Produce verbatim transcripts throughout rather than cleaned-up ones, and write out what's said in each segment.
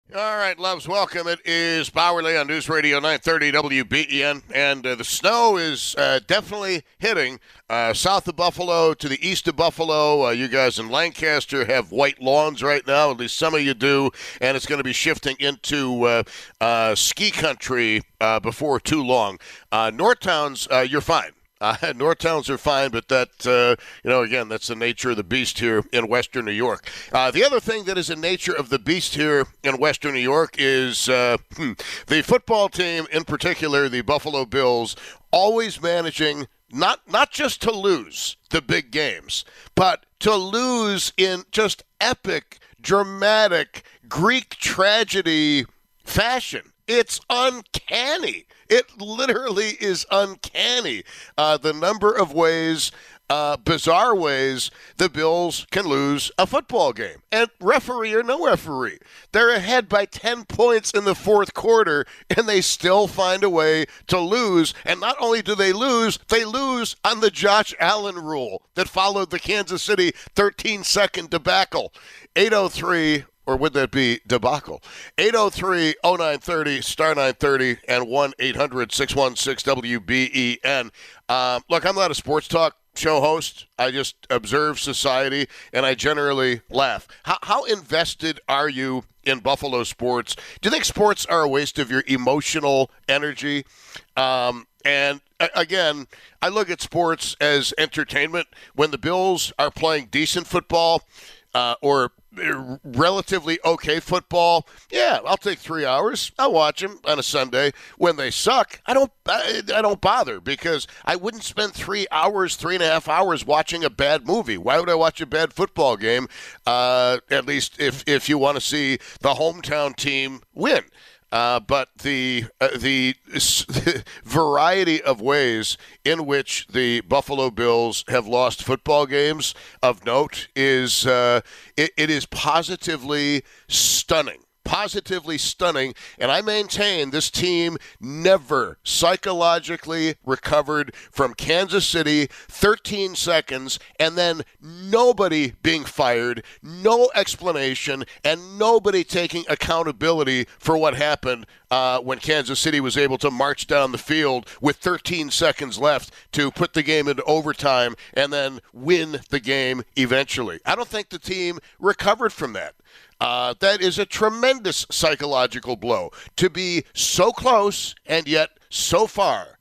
All right, loves, welcome. It is Bowerly on News Radio nine thirty W B E N, and uh, the snow is uh, definitely hitting uh, south of Buffalo to the east of Buffalo. Uh, you guys in Lancaster have white lawns right now, at least some of you do, and it's going to be shifting into uh, uh, ski country uh, before too long. Uh, Northtowns, uh, you're fine. Uh, Northtowns are fine, but that, uh, you know, again, that's the nature of the beast here in Western New York. Uh, the other thing that is the nature of the beast here in Western New York is uh, the football team, in particular, the Buffalo Bills, always managing not not just to lose the big games, but to lose in just epic, dramatic, Greek tragedy fashion. It's uncanny. It literally is uncanny. Uh, the number of ways, uh, bizarre ways, the Bills can lose a football game. And referee or no referee, they're ahead by ten points in the fourth quarter, and they still find a way to lose. And not only do they lose, they lose on the Josh Allen rule that followed the Kansas City thirteen-second debacle. eight oh three Or would that be debacle? eight oh three oh nine thirty, star nine thirty, and one eight hundred six one six W B E N. Um, look, I'm not a sports talk show host. I just observe society, and I generally laugh. How, how invested are you in Buffalo sports? Do you think sports are a waste of your emotional energy? Um, and again, I look at sports as entertainment. When the Bills are playing decent football, uh, or relatively okay football, yeah, I'll take three hours. I'll watch them on a Sunday. When they suck, I don't I, I don't bother, because I wouldn't spend three hours, three and a half hours watching a bad movie. Why would I watch a bad football game? Uh, at least if, if you want to see the hometown team win. Uh, but the uh, the the variety of ways in which the Buffalo Bills have lost football games of note is uh, it, it is positively stunning. Positively stunning, and I maintain this team never psychologically recovered from Kansas City, thirteen seconds, and then nobody being fired, no explanation, and nobody taking accountability for what happened uh, when Kansas City was able to march down the field with thirteen seconds left to put the game into overtime and then win the game eventually. I don't think the team recovered from that. Uh, that is a tremendous psychological blow, to be so close and yet so far.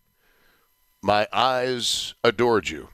My eyes adored you.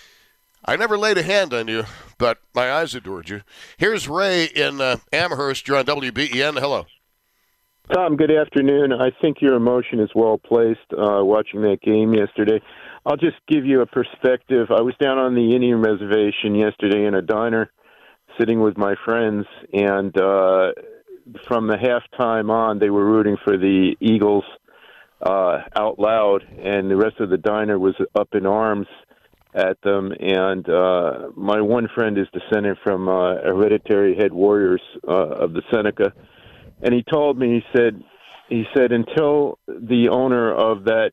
I never laid a hand on you, but my eyes adored you. Here's Ray in uh, Amherst. You're on W B E N. Hello. Tom, good afternoon. I think your emotion is well placed uh, watching that game yesterday. I'll just give you a perspective. I was down on the Indian Reservation yesterday in a diner, sitting with my friends, and uh, from the halftime on, they were rooting for the Eagles uh, out loud, and the rest of the diner was up in arms at them. And uh, my one friend is descended from uh, hereditary head warriors uh, of the Seneca, and he told me, he said, he said, until the owner of that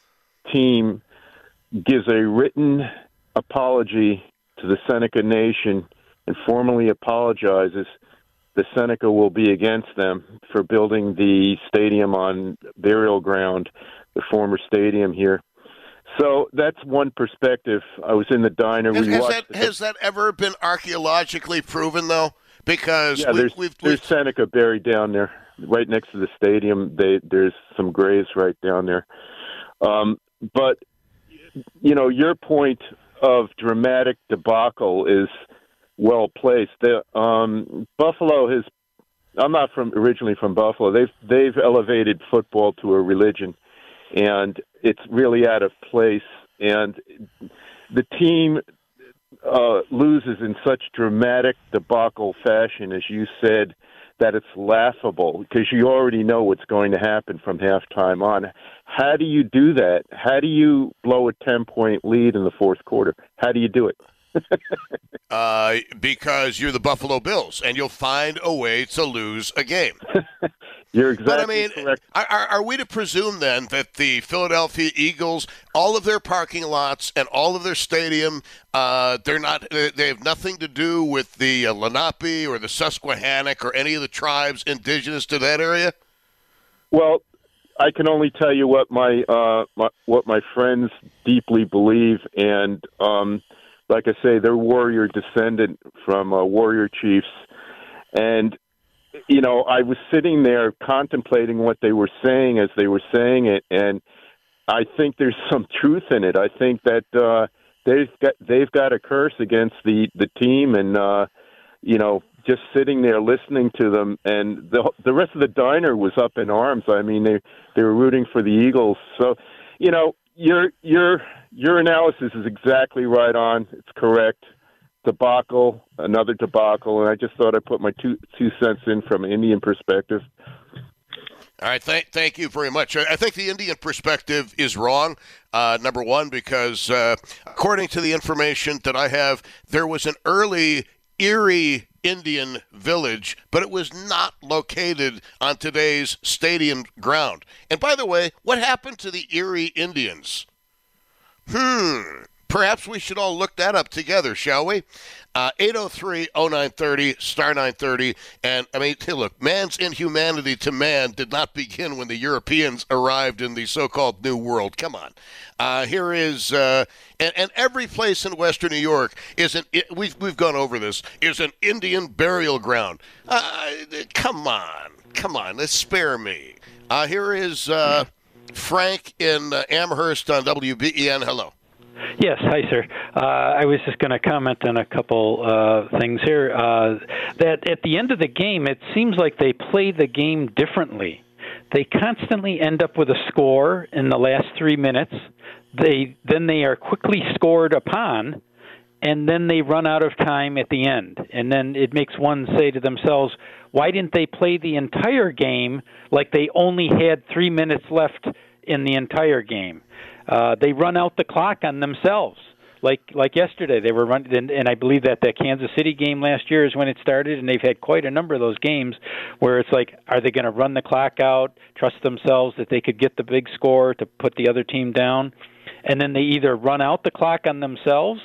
team gives a written apology to the Seneca Nation and formally apologizes, the Seneca will be against them for building the stadium on burial ground, the former stadium here. So that's one perspective. I was in the diner. Has, we has, watched that, has that ever been archaeologically proven, though? Because yeah, we, there's, we've, there's we've... Seneca buried down there, right next to the stadium. They, there's some graves right down there. Um, but, you know, your point of dramatic debacle is well placed. The, um, Buffalo has. I'm not from originally from Buffalo. They've they've elevated football to a religion, and it's really out of place. And the team uh, loses in such dramatic debacle fashion, as you said, that it's laughable because you already know what's going to happen from halftime on. How do you do that? How do you blow a ten-point lead in the fourth quarter? How do you do it? uh, because you're the Buffalo Bills, and you'll find a way to lose a game. You're exactly but I mean, correct. Are, are we to presume then that the Philadelphia Eagles, all of their parking lots and all of their stadium, uh, they're not, they have nothing to do with the uh, Lenape or the Susquehannock or any of the tribes indigenous to that area? Well, I can only tell you what my, uh, my what my friends deeply believe, and um, like I say, they're warrior descendant from uh, warrior chiefs, and you know, I was sitting there contemplating what they were saying as they were saying it, and I think there's some truth in it. I think that uh, they've got they've got a curse against the the team, and uh, you know, just sitting there listening to them, and the the rest of the diner was up in arms. I mean, they they were rooting for the Eagles. So, you know, your your your analysis is exactly right on. It's correct. Debacle, another debacle, and I just thought I'd put my two two cents in from an Indian perspective. All right, thank thank you very much. I think the Indian perspective is wrong, uh, number one, because uh, according to the information that I have, there was an early Erie Indian village, but it was not located on today's stadium ground. And by the way, what happened to the Erie Indians? Hmm. Perhaps we should all look that up together, shall we? Uh, eight oh three oh nine thirty, star nine thirty. And, I mean, hey, look, man's inhumanity to man did not begin when the Europeans arrived in the so-called New World. Come on. Uh, here is, uh, and, and every place in Western New York is an, it, we've, we've gone over this, is an Indian burial ground. Uh, come on. Come on. Let's spare me. Uh, here is uh, Frank in uh, Amherst on W B E N. Hello. Yes, hi, sir. Uh, I was just going to comment on a couple uh, things here. Uh, that at the end of the game, it seems like they play the game differently. They constantly end up with a score in the last three minutes. They then they are quickly scored upon, and then they run out of time at the end. And then it makes one say to themselves, why didn't they play the entire game like they only had three minutes left in the entire game? Uh, they run out the clock on themselves, like like yesterday. They were running, and, and I believe that that Kansas City game last year is when it started, and they've had quite a number of those games where it's like, are they going to run the clock out, trust themselves that they could get the big score to put the other team down, and then they either run out the clock on themselves,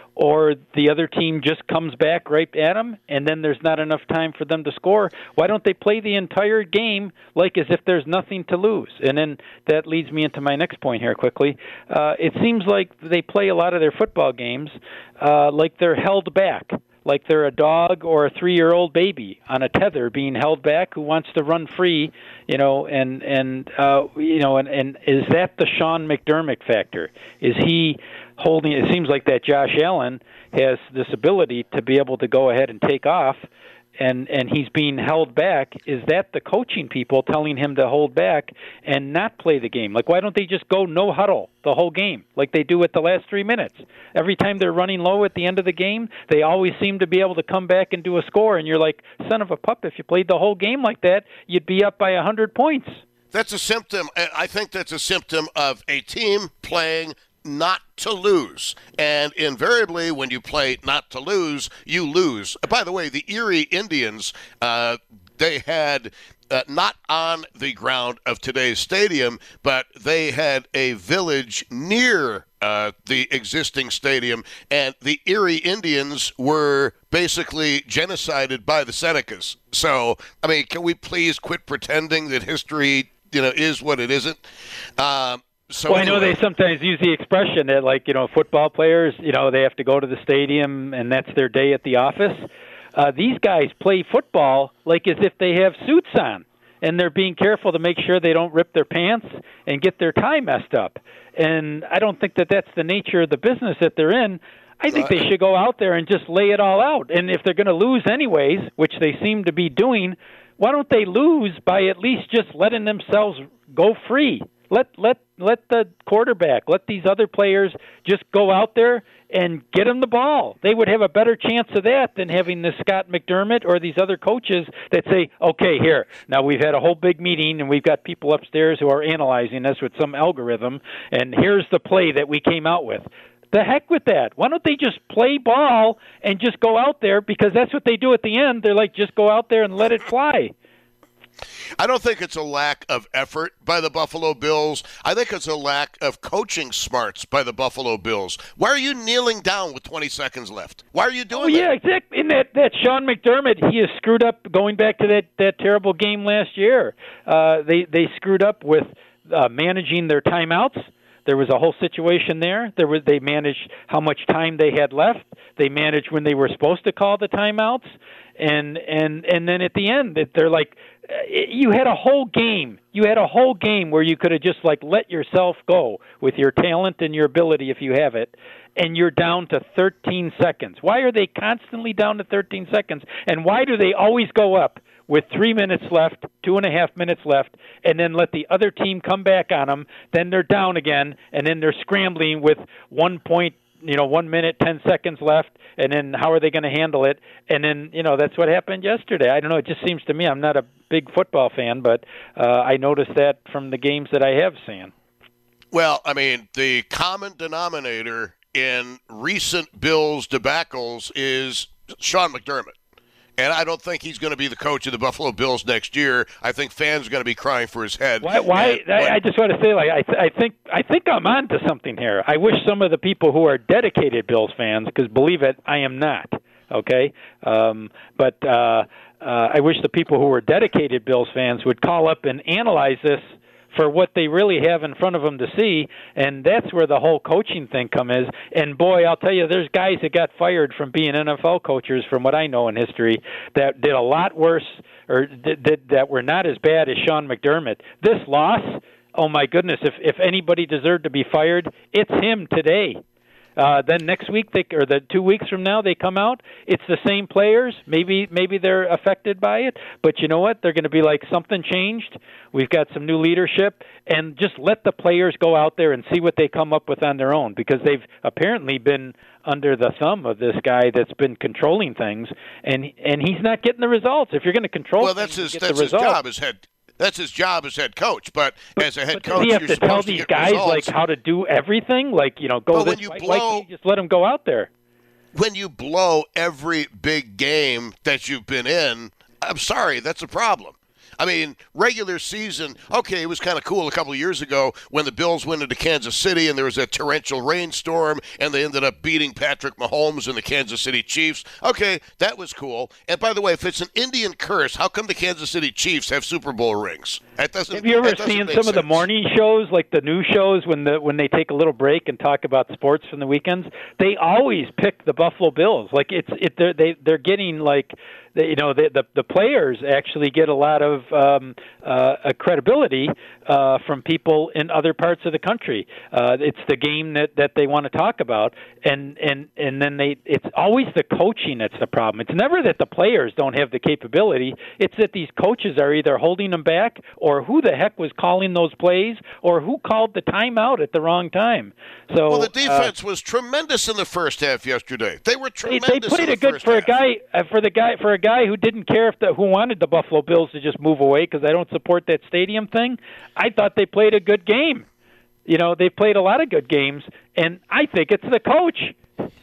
or the other team just comes back right at them, and then there's not enough time for them to score. Why don't they play the entire game like as if there's nothing to lose? And then that leads me into my next point here quickly. Uh, it seems like they play a lot of their football games uh, like they're held back, like they're a dog or a three-year-old baby on a tether being held back who wants to run free, you know, and, and uh, you know, and, and is that the Sean McDermott factor? Is he holding, it seems like that Josh Allen has this ability to be able to go ahead and take off, and, and he's being held back. Is that the coaching people telling him to hold back and not play the game? Like, why don't they just go no huddle the whole game like they do at the last three minutes? Every time they're running low at the end of the game, they always seem to be able to come back and do a score, and you're like, son of a pup, if you played the whole game like that, you'd be up by one hundred points. That's a symptom. I think that's a symptom of a team playing not to lose. And invariably, when you play not to lose, you lose. By the way, the Erie Indians, uh, they had uh, not on the ground of today's stadium, but they had a village near uh, the existing stadium, and the Erie Indians were basically genocided by the Senecas. So, I mean, can we please quit pretending that history, you know, is what it isn't? Um, So well, anyway. I know they sometimes use the expression that, like, you know, football players, you know, they have to go to the stadium and that's their day at the office. Uh, these guys play football like as if they have suits on, and they're being careful to make sure they don't rip their pants and get their tie messed up. And I don't think that that's the nature of the business that they're in. I think they should go out there and just lay it all out. And if they're going to lose anyways, which they seem to be doing, why don't they lose by at least just letting themselves go free? Let let let the quarterback, let these other players just go out there and get them the ball. They would have a better chance of that than having this Scott McDermott or these other coaches that say, okay, here, now we've had a whole big meeting and we've got people upstairs who are analyzing this with some algorithm, and here's the play that we came out with. The heck with that. Why don't they just play ball and just go out there, because that's what they do at the end. They're like, just go out there and let it fly. I don't think it's a lack of effort by the Buffalo Bills. I think it's a lack of coaching smarts by the Buffalo Bills. Why are you kneeling down with twenty seconds left? Why are you doing oh, yeah, that? exactly. And that, that Sean McDermott, he has screwed up going back to that, that terrible game last year. Uh, they, they screwed up with uh, managing their timeouts. There was a whole situation there. There was they managed how much time they had left. They managed when they were supposed to call the timeouts, and and and then at the end, they're like, you had a whole game. You had a whole game where you could have just like let yourself go with your talent and your ability if you have it, and you're down to thirteen seconds. Why are they constantly down to thirteen seconds? And why do they always go up with three minutes left, two and a half minutes left, and then let the other team come back on them? Then they're down again, and then they're scrambling with one point, you know, one minute, ten seconds left, and then how are they going to handle it? And then, you know, that's what happened yesterday. I don't know. It just seems to me, I'm not a big football fan, but uh, I noticed that from the games that I have seen. Well, I mean, the common denominator in recent Bills debacles is Sean McDermott. And I don't think he's going to be the coach of the Buffalo Bills next year. I think fans are going to be crying for his head. Why? why I, I just want to say, like, I, th- I think I think I'm on to something here. I wish some of the people who are dedicated Bills fans, because believe it, I am not. Okay, um, but uh, uh, I wish the people who are dedicated Bills fans would call up and analyze this for what they really have in front of them to see, and that's where the whole coaching thing comes in. And boy, I'll tell you, there's guys that got fired from being N F L coaches, from what I know in history, that did a lot worse or did, did, that were not as bad as Sean McDermott. This loss, oh my goodness, if if anybody deserved to be fired, it's him today. Uh, then next week, they, or the two weeks from now, they come out. It's the same players. Maybe maybe they're affected by it, but you know what? They're going to be like, something changed. We've got some new leadership, and just let the players go out there and see what they come up with on their own, because they've apparently been under the thumb of this guy that's been controlling things, and and he's not getting the results. If you're going to control, well, that's things, his that's his results. job as head. That's his job as head coach. But, but as a head but coach, does he have you're to supposed tell to these get guys results. like how to do everything. Like, you know, go but this when you way. blow, Why can't you just let them go out there? When you blow every big game that you've been in, I'm sorry, that's a problem. I mean, regular season, okay, it was kind of cool a couple of years ago when the Bills went into Kansas City and there was a torrential rainstorm and they ended up beating Patrick Mahomes and the Kansas City Chiefs. Okay, that was cool. And by the way, if it's an Indian curse, how come the Kansas City Chiefs have Super Bowl rings? That doesn't. Have you ever seen some sense. of the morning shows, like the news shows, when the when they take a little break and talk about sports from the weekends? They always pick the Buffalo Bills. Like it's it they're they they're getting like. You know, the, the the players actually get a lot of um, uh, credibility uh, from people in other parts of the country. Uh, it's the game that, that they want to talk about, and, and, and then they it's always the coaching that's the problem. It's never that the players don't have the capability. It's that these coaches are either holding them back, or who the heck was calling those plays, or who called the timeout at the wrong time. So, well, the defense uh, was tremendous in the first half yesterday. They were tremendous. They, they played in it the good first for half. a guy uh, for the guy for a guy who didn't care if the who wanted the Buffalo Bills to just move away, because I don't support that stadium thing. I thought they played a good game. You know, they played a lot of good games, and I think it's the coach.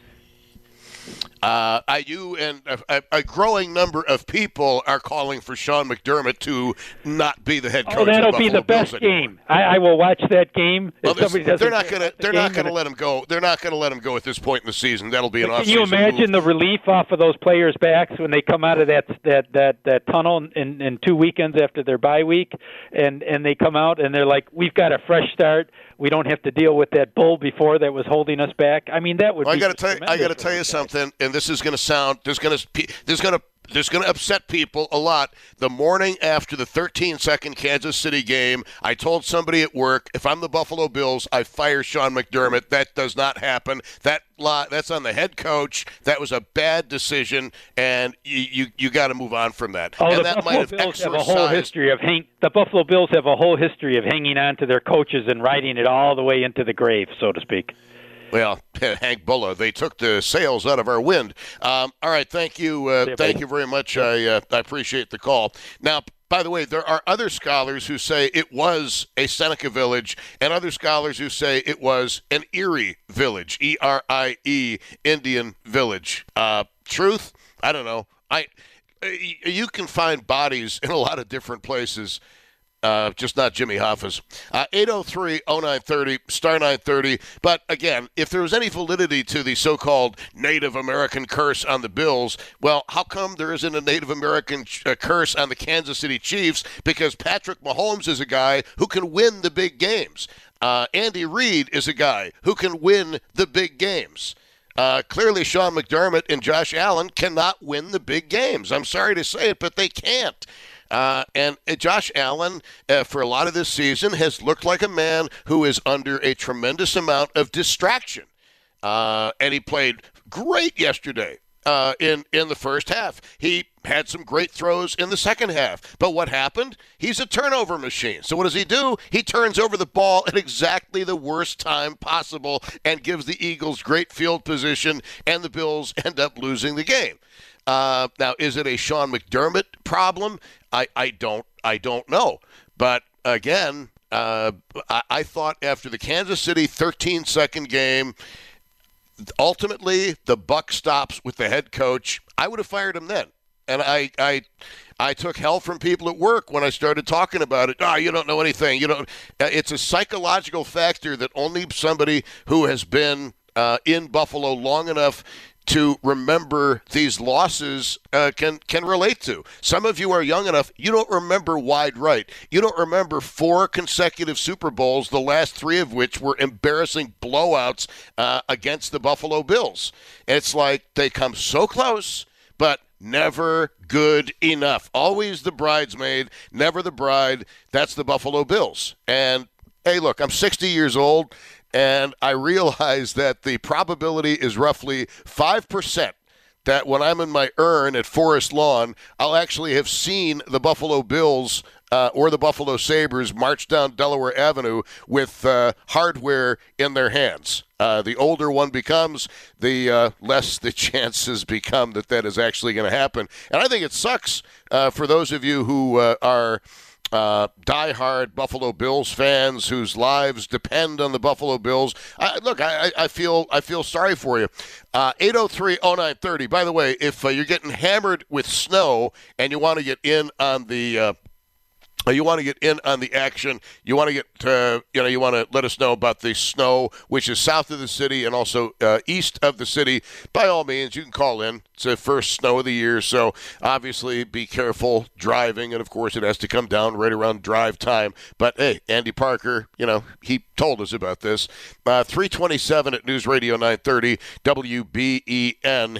Uh, I, you and a, a growing number of people are calling for Sean McDermott to not be the head coach. Oh, that'll of the be the Buffalo best Bills anymore. game. I, I will watch that game. Well, if somebody they're doesn't not care going to. about the They're not game, going to and let him go. They're not going to let him go at this point in the season. That'll be an Can off-season you imagine move. the relief off of those players' backs when they come out of that that that, that tunnel in, in two weekends after their bye week, and and they come out and they're like, "We've got a fresh start. We don't have to deal with that bull before that was holding us back." I mean, that would. Well, be I got to tell you. I got to tell you guys. something, and this is going to sound. There's going to. There's going to. There's going to upset people a lot. The morning after the thirteen-second Kansas City game, I told somebody at work, if I'm the Buffalo Bills, I fire Sean McDermott. That does not happen. That That's on the head coach. That was a bad decision, and you you, you got to move on from that. Oh, and the that Buffalo might have Bills have a exorcised. whole history of hang. The Buffalo Bills have a whole history of hanging on to their coaches and riding it all the way into the grave, so to speak. Well, Hank Bulla, they took the sails out of our wind. Um, all right, thank you, uh, Yeah, thank buddy. you very much. I uh, I appreciate the call. Now, by the way, there are other scholars who say it was a Seneca village, and other scholars who say it was an Erie village, E R I E, Indian village. Uh, truth? I don't know. I you can find bodies in a lot of different places. Uh, just not Jimmy Hoffa's. Uh, eight oh three oh nine thirty, star nine thirty. But again, if there was any validity to the so-called Native American curse on the Bills, well, how come there isn't a Native American ch- uh, curse on the Kansas City Chiefs? Because Patrick Mahomes is a guy who can win the big games. Uh, Andy Reid is a guy who can win the big games. Uh, clearly, Sean McDermott and Josh Allen cannot win the big games. I'm sorry to say it, but they can't. Uh, and uh, Josh Allen, uh, for a lot of this season, has looked like a man who is under a tremendous amount of distraction. Uh, and he played great yesterday uh, in, in the first half. He had some great throws in the second half. But what happened? He's a turnover machine. So what does he do? He turns over the ball at exactly the worst time possible and gives the Eagles great field position, and the Bills end up losing the game. Uh, now, is it a Sean McDermott problem? I, I don't I don't know. But again, uh, I, I thought after the Kansas City thirteen-second game, ultimately the buck stops with the head coach. I would have fired him then. And I I I took hell from people at work when I started talking about it. Oh, you don't know anything. You don't. It's a psychological factor that only somebody who has been uh, in Buffalo long enough to remember these losses uh, can can relate to. Some of you are young enough, you don't remember wide right. You don't remember four consecutive Super Bowls, the last three of which were embarrassing blowouts uh, against the Buffalo Bills. And it's like they come so close, but never good enough. Always the bridesmaid, never the bride. That's the Buffalo Bills. And, hey, look, I'm sixty years old. And I realize that the probability is roughly five percent that when I'm in my urn at Forest Lawn, I'll actually have seen the Buffalo Bills uh, or the Buffalo Sabres march down Delaware Avenue with uh, hardware in their hands. Uh, the older one becomes, the uh, less the chances become that that is actually going to happen. And I think it sucks uh, for those of you who uh, are Uh, diehard Buffalo Bills fans whose lives depend on the Buffalo Bills. I, look, I, I feel I feel sorry for you. Uh, eight oh three oh nine thirty. By the way, if uh, you're getting hammered with snow and you want to get in on the uh, you want to get in on the action, you want to get uh, you know you want to let us know about the snow, which is south of the city and also uh, east of the city. By all means, you can call in. It's the first snow of the year, so obviously be careful driving, and of course it has to come down right around drive time. But hey, Andy Parker, you know he told us about this. Uh, three twenty-seven at News Radio nine thirty W B E N.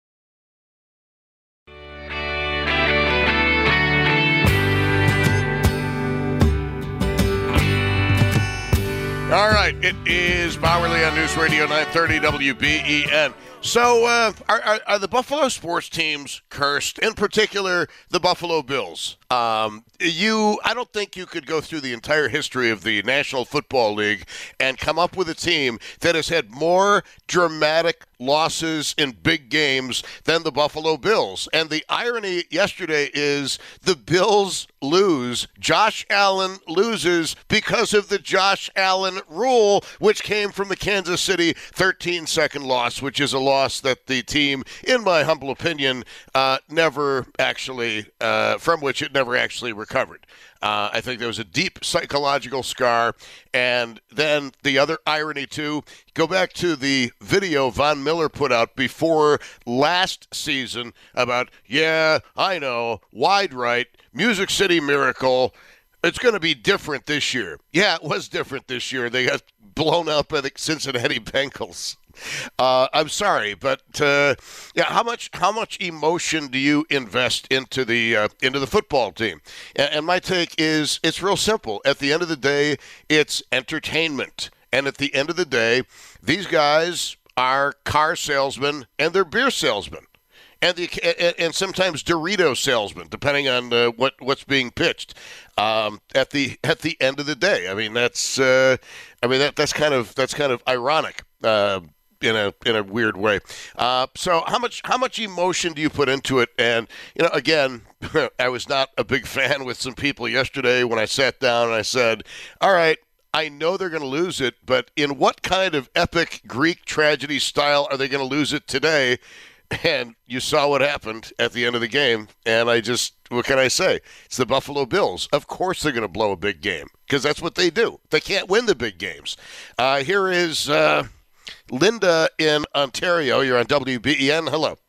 All right, it is Bauerle on News Radio nine thirty W B E N. So uh, are, are, are the Buffalo sports teams cursed, in particular the Buffalo Bills? Um, you, I don't think you could go through the entire history of the National Football League and come up with a team that has had more dramatic losses in big games than the Buffalo Bills. And the irony yesterday is the Bills lose. Josh Allen loses because of the Josh Allen rule, which came from the Kansas City thirteen-second loss, which is a loss that the team, in my humble opinion, uh, never actually, uh, from which it never actually recovered. Uh, I think there was a deep psychological scar. And then the other irony, too, go back to the video Von Miller put out before last season about, yeah, I know, wide right, Music City Miracle. It's going to be different this year. Yeah, it was different this year. They got blown out by the Cincinnati Bengals. Uh, I'm sorry, but uh, yeah, how much how much emotion do you invest into the uh, into the football team? And, and my take is it's real simple. At the end of the day, it's entertainment. And at the end of the day, these guys are car salesmen and they're beer salesmen. And the and sometimes Dorito salesmen, depending on uh, what what's being pitched. Um, at the at the end of the day, I mean that's uh, I mean that that's kind of that's kind of ironic uh, in a in a weird way. Uh, so how much how much emotion do you put into it? And you know, again, I was not a big fan with some people yesterday when I sat down and I said, "All right, I know they're going to lose it, but in what kind of epic Greek tragedy style are they going to lose it today?" And you saw what happened at the end of the game. And I just, what can I say? It's the Buffalo Bills. Of course they're going to blow a big game because that's what they do. They can't win the big games. Uh, here is uh, Linda in Ontario. You're on W B E N. Hello.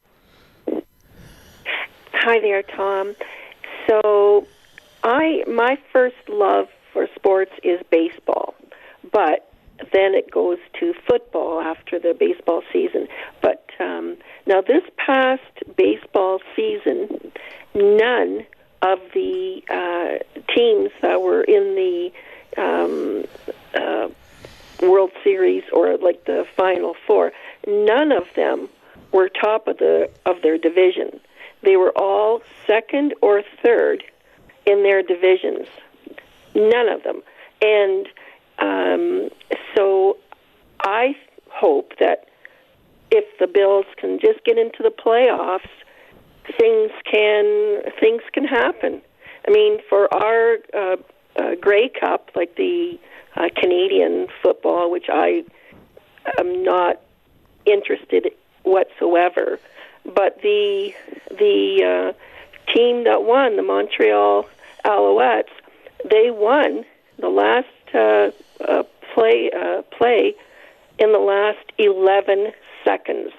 Hi there, Tom. So I my first love for sports is baseball, but then it goes to football after the baseball season. But um, now this past baseball season, none of the uh, teams that were in the um, uh, World Series or like the Final Four, none of them were top of the of their division. They were all second or third in their divisions. None of them. And um, so I hope that if the Bills can just get into the playoffs, things can things can happen. I mean, for our uh, uh, Grey Cup, like the uh, Canadian football, which I am not interested whatsoever, but the the uh, team that won, the Montreal Alouettes, they won the last uh, uh, play uh, play in the last eleven seconds.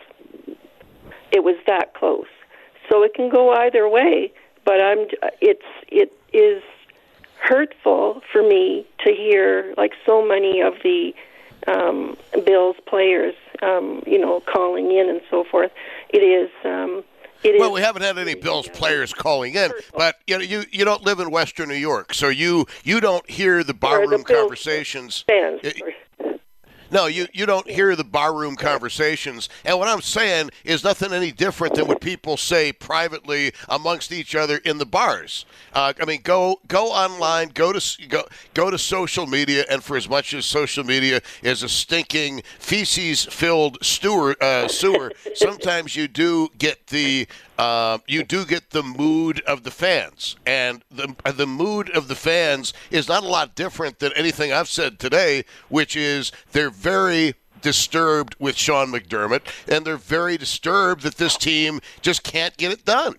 It was that close, so it can go either way. But I'm it's it is hurtful for me to hear like so many of the um, Bills players, um, you know, calling in and so forth. It is. Um, It well, we haven't had any Bills players calling in, but you know, you you don't live in Western New York, so you you don't hear the barroom conversations. Fans. No, you, you don't hear the barroom conversations. And what I'm saying is nothing any different than what people say privately amongst each other in the bars. Uh, I mean, go go online, go to go go to social media, and for as much as social media is a stinking feces-filled sewer, uh, sewer, sometimes you do get the uh, you do get the mood of the fans, and the the mood of the fans is not a lot different than anything I've said today, which is they're very disturbed with Sean McDermott, and they're very disturbed that this team just can't get it done.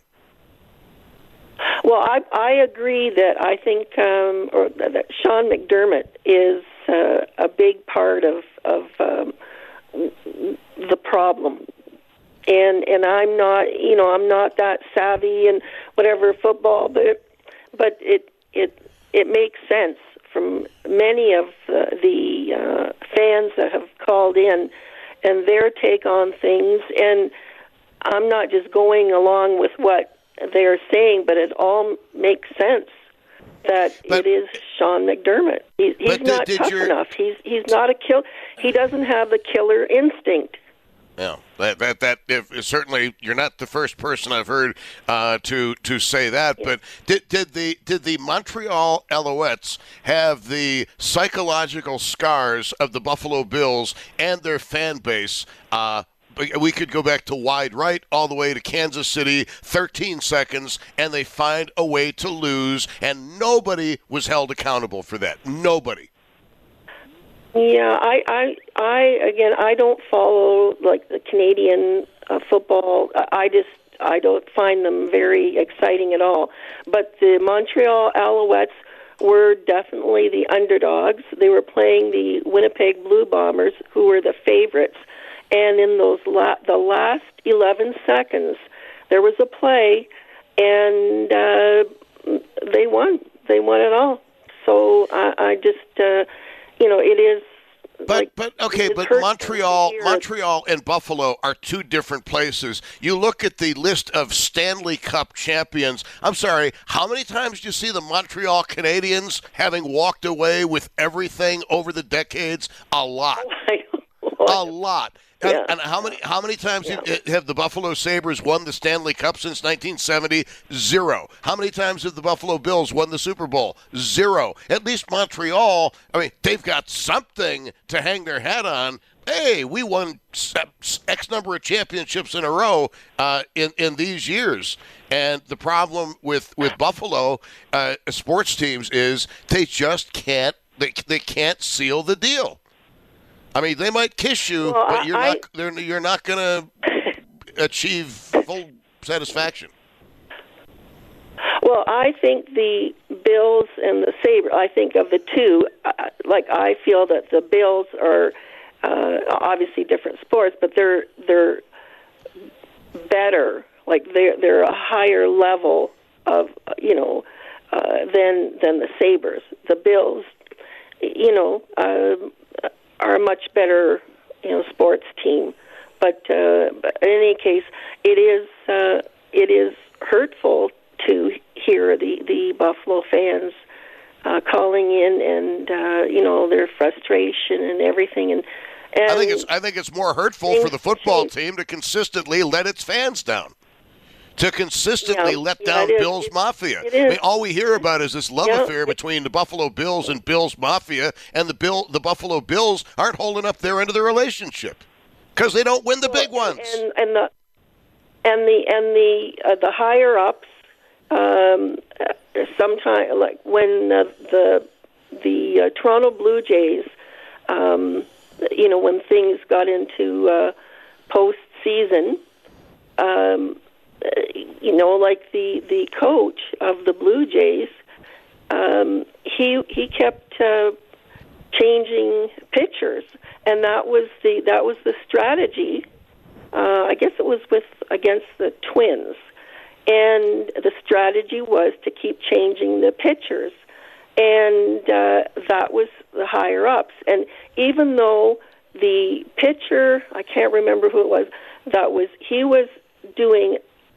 Well, I I agree that I think um, or that Sean McDermott is uh, a big part of of um, the problem, and and I'm not you know I'm not that savvy and whatever football, but but it it it makes sense from many of the, the uh, fans that have called in and their take on things, and I'm not just going along with what they're saying, but it all makes sense that but, it is Sean McDermott. He, he's did, not did tough your... enough. He's he's not a kill. He doesn't have the killer instinct. Yeah, that that that if, certainly you're not the first person I've heard uh, to to say that. But did did the did the Montreal Alouettes have the psychological scars of the Buffalo Bills and their fan base? Uh, we could go back to wide right all the way to Kansas City, thirteen seconds, and they find a way to lose, and nobody was held accountable for that. Nobody. Yeah, I, I, I, again, I don't follow like the Canadian uh, football. I just, I don't find them very exciting at all. But the Montreal Alouettes were definitely the underdogs. They were playing the Winnipeg Blue Bombers, who were the favorites. And in those la- the last eleven seconds, there was a play, and uh, they won. They won it all. So I, I just. Uh, You know, it is. But like, but okay, but Montreal, Montreal, and Buffalo are two different places. You look at the list of Stanley Cup champions. I'm sorry, how many times do you see the Montreal Canadiens having walked away with everything over the decades? A lot, a lot. And, yeah. and how many how many times yeah. have the Buffalo Sabres won the Stanley Cup since nineteen seventy? Zero. How many times have the Buffalo Bills won the Super Bowl? Zero. At least Montreal, I mean, they've got something to hang their hat on. Hey, we won X number of championships in a row uh, in, in these years. And the problem with, with Buffalo uh, sports teams is they just can't they, they can't seal the deal. I mean, they might kiss you, well, but you're I, not. They're, you're not gonna. achieve full satisfaction? Well, I think the Bills and the Sabres, I think of the two, uh, like I feel that the Bills are uh, obviously different sports, but they're they're better. Like they're they're a higher level of you know uh, than than the Sabres. The Bills, you know, uh, are a much better you know sports team. But, uh, but in any case, it is uh, it is hurtful to hear the the Buffalo fans uh, calling in and uh, you know their frustration and everything. And, and I think it's I think it's more hurtful for the football team to consistently let its fans down. To consistently yeah, let yeah, down it Bills is. Mafia. It I is. mean, all we hear about is this love yeah. affair between the Buffalo Bills and Bills Mafia, and the Bill, the Buffalo Bills aren't holding up their end of the relationship because they don't win the big ones. And, and the and the and the uh, the higher ups, um, sometimes like when uh, the the uh, Toronto Blue Jays, um, you know, when things got into uh, postseason. Um, You know, like the, the coach of the Blue Jays, um, he he kept uh, changing pitchers, and that was the that was the strategy. Uh, I guess it was with against the Twins, and the strategy was to keep changing the pitchers, and uh, that was the higher ups. And even though the pitcher, I can't remember who it was, that was he was doing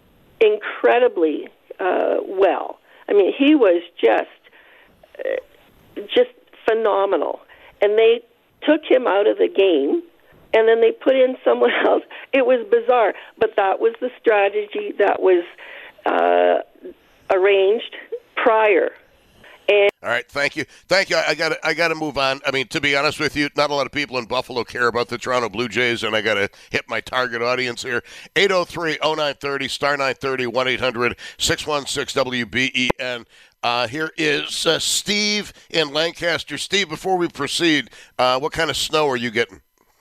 incredibly uh, well. I mean, he was just uh, just phenomenal. And they took him out of the game, and then they put in someone else. It was bizarre, but that was the strategy that was uh, arranged prior. And All right, thank you, thank you. I got I got to move on. I mean, to be honest with you, not a lot of people in Buffalo care about the Toronto Blue Jays, and I got to hit my target audience here. eight oh three oh nine thirty star nine thirty one eight hundred six one six W B E N. Uh, here is uh, Steve in Lancaster. Steve, before we proceed, uh, what kind of snow are you getting?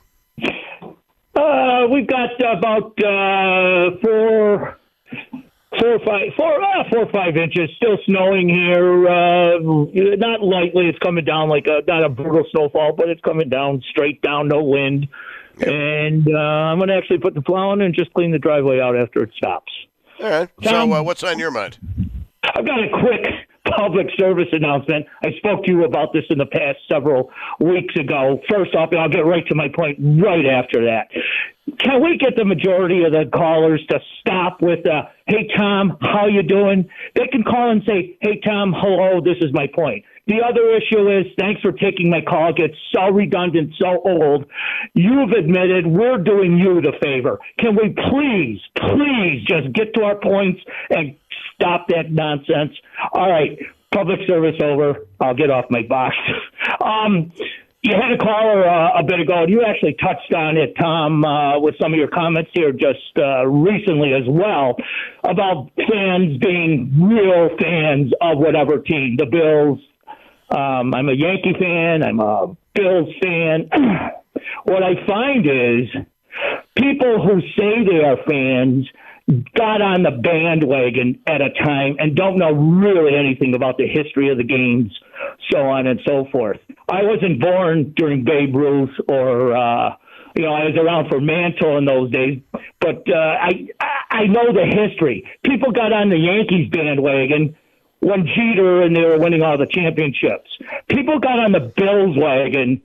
Uh, we've got about uh, four. Four or five, four, uh, four or five inches. Still snowing here. Uh, not lightly. It's coming down like a not a brutal snowfall, but it's coming down straight down, no wind. Yep. And uh, I'm going to actually put the plow in and just clean the driveway out after it stops. All right. Tom, so, uh, what's on your mind? I've got a quick public service announcement. I spoke to you about this in the past several weeks ago. First off, and I'll get right to my point right after that. Can we get the majority of the callers to stop with, uh, hey, Tom, how you doing? They can call and say, hey, Tom, hello, this is my point. The other issue is, thanks for taking my call. It gets so redundant, so old. You've admitted we're doing you the favor. Can we please, please just get to our points and stop that nonsense? All right, public service over. I'll get off my box. um, you had a caller uh, a bit ago, and you actually touched on it, Tom, uh, with some of your comments here just uh, recently as well, about fans being real fans of whatever team, the Bills. Um, I'm a Yankee fan. I'm a Bills fan. What I find is people who say they are fans got on the bandwagon at a time and don't know really anything about the history of the games, so on and so forth. I wasn't born during Babe Ruth or, uh, you know, I was around for Mantle in those days, but uh, I I know the history. People got on the Yankees bandwagon when Jeter and they were winning all the championships. People got on the Bills wagon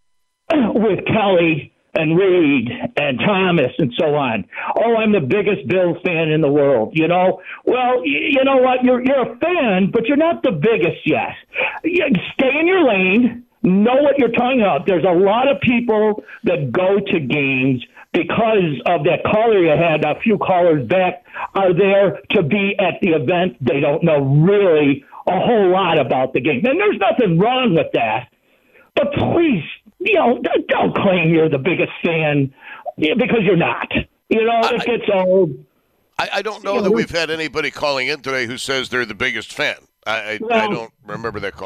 with Kelly and Reed and Thomas and so on. Oh, I'm the biggest Bills fan in the world, you know? Well, you know what? You're you're a fan, but you're not the biggest yet. You stay in your lane. Know what you're talking about. There's a lot of people that go to games because of that caller you had, a few callers back, are there to be at the event. They don't know really a whole lot about the game. And there's nothing wrong with that. But please, you know, don't claim you're the biggest fan because you're not. You know, it gets old. I, I don't know you that know, we've had anybody calling in today who says they're the biggest fan. I I, well, I don't remember that call.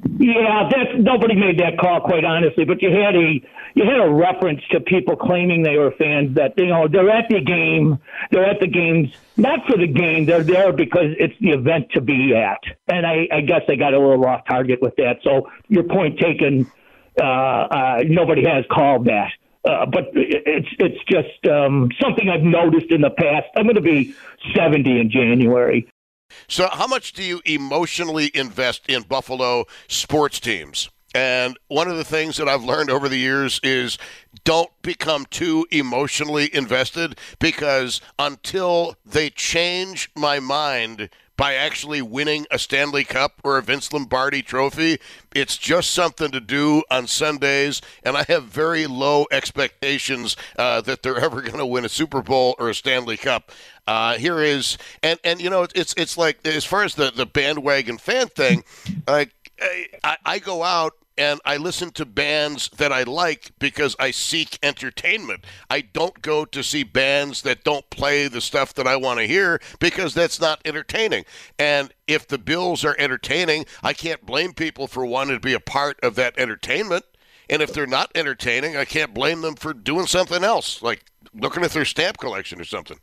Yeah, that's nobody made that call, quite honestly. But you had a you had a reference to people claiming they were fans that you know they're at the game, they're at the games not for the game, they're there because it's the event to be at. And I, I guess I got a little off target with that. So your point taken. Uh, uh, nobody has called that, uh, but it's it's just um, something I've noticed in the past. I'm going to be seventy in January. So how much do you emotionally invest in Buffalo sports teams? And one of the things that I've learned over the years is don't become too emotionally invested, because until they change my mind by actually winning a Stanley Cup or a Vince Lombardi trophy, it's just something to do on Sundays, and I have very low expectations uh, that they're ever going to win a Super Bowl or a Stanley Cup. Uh, here is, and, and you know, it's it's like, as far as the, the bandwagon fan thing, like I, I go out and I listen to bands that I like because I seek entertainment. I don't go to see bands that don't play the stuff that I want to hear because that's not entertaining. And if the Bills are entertaining, I can't blame people for wanting to be a part of that entertainment. And if they're not entertaining, I can't blame them for doing something else, like looking at their stamp collection or something.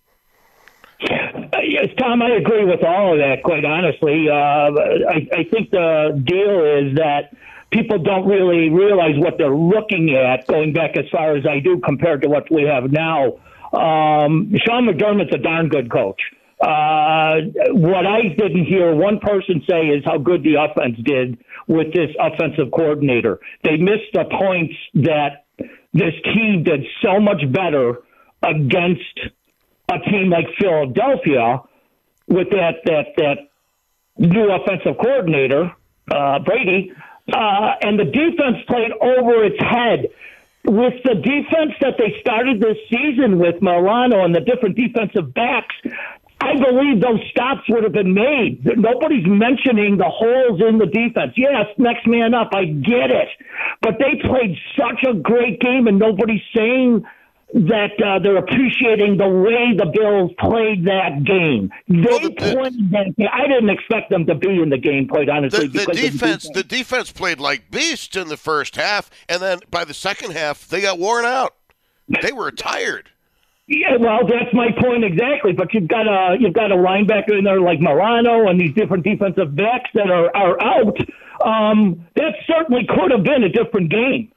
Uh, yes, Tom, I agree with all of that, quite honestly. Uh, I, I think the deal is that people don't really realize what they're looking at, going back as far as I do compared to what we have now. Um, Sean McDermott's a darn good coach. Uh, what I didn't hear one person say is how good the offense did with this offensive coordinator. They missed the points that this team did so much better against a team like Philadelphia with that that that new offensive coordinator, uh, Brady. Uh, and the defense played over its head. With the defense that they started this season with Milano and the different defensive backs, I believe those stops would have been made. Nobody's mentioning the holes in the defense. Yes, next man up, I get it. But they played such a great game, and nobody's saying that uh, they're appreciating the way the Bills played that game. They well, the, played that game. I didn't expect them to be in the game, quite honestly. The, the, because defense, the defense, the defense played like beasts in the first half, and then by the second half, they got worn out. They were tired. Yeah, well, that's my point exactly. But you've got a you've got a linebacker in there like Milano and these different defensive backs that are are out. Um, that certainly could have been a different game.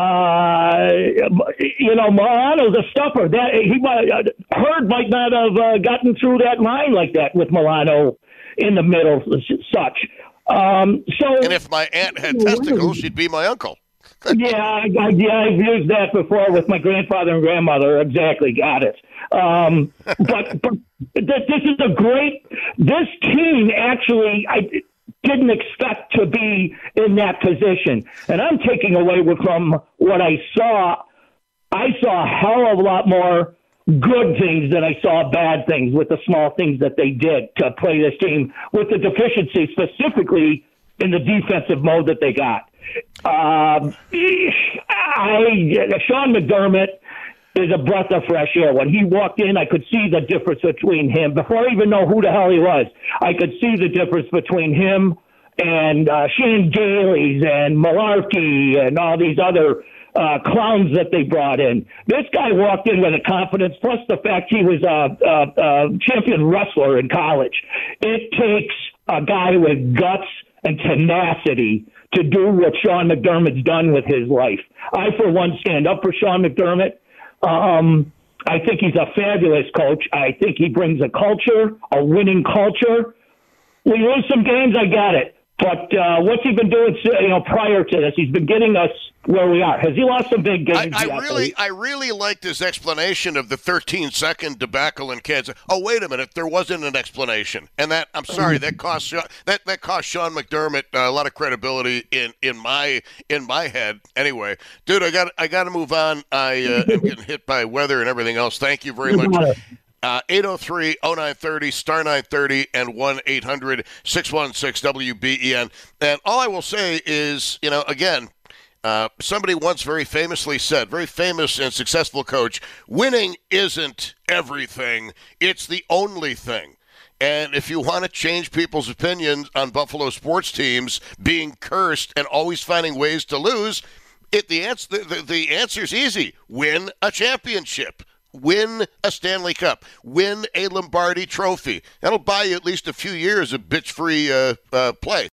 Uh, you know, Milano's a stuffer. That he might, uh, Hurd might not have uh, gotten through that line like that with Milano in the middle, such. Um, so, and if my aunt had testicles, she'd be my uncle. yeah, I, I, yeah, I've used that before with my grandfather and grandmother. Exactly, got it. Um, but but this is a great. This team actually, I. didn't expect to be in that position. And I'm taking away from what I saw. I saw a hell of a lot more good things than I saw bad things with the small things that they did to play this team with the deficiency, specifically in the defensive mode that they got. Um, I, Sean McDermott is a breath of fresh air. When he walked in, I could see the difference between him. Before I even know who the hell he was, I could see the difference between him and uh, Shane Gailey's and Malarkey and all these other uh, clowns that they brought in. This guy walked in with a confidence, plus the fact he was a, a, a champion wrestler in college. It takes a guy with guts and tenacity to do what Sean McDermott's done with his life. I, for one, stand up for Sean McDermott. Um, I think he's a fabulous coach. I think he brings a culture, a winning culture. We lose some games, I got it. But uh, what's he been doing, you know, prior to this? He's been getting us where we are. Has he lost some big games? I, I really, I really liked his explanation of the thirteen-second debacle in Kansas. Oh, wait a minute, there wasn't an explanation, and that I'm sorry, that cost that that cost Sean McDermott uh, a lot of credibility in, in my in my head. Anyway, dude, I got I got to move on. I uh, am getting hit by weather and everything else. Thank you very much. Uh, eight oh three, oh nine thirty, star nine thirty, and one eight hundred, six one six, W B E N. And all I will say is, you know, again, uh, somebody once very famously said, very famous and successful coach, winning isn't everything. It's the only thing. And if you want to change people's opinions on Buffalo sports teams being cursed and always finding ways to lose, it the answer the, the, the answer's easy. Win a championship. Win a Stanley Cup. Win a Lombardi Trophy. That'll buy you at least a few years of bitch-free uh, uh, play.